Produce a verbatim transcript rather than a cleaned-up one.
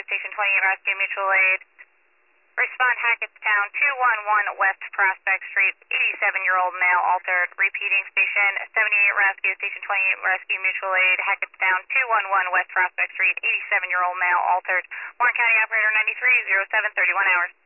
Station twenty-eight Rescue Mutual Aid. Respond Hackettstown, two one one West Prospect Street, eighty-seven-year-old male altered. Repeating Station seventy-eight Rescue, Station twenty-eight Rescue Mutual Aid, Hackettstown, two one one West Prospect Street, eighty-seven-year-old male altered. Warren County Operator ninety-three, oh seven, thirty-one hours.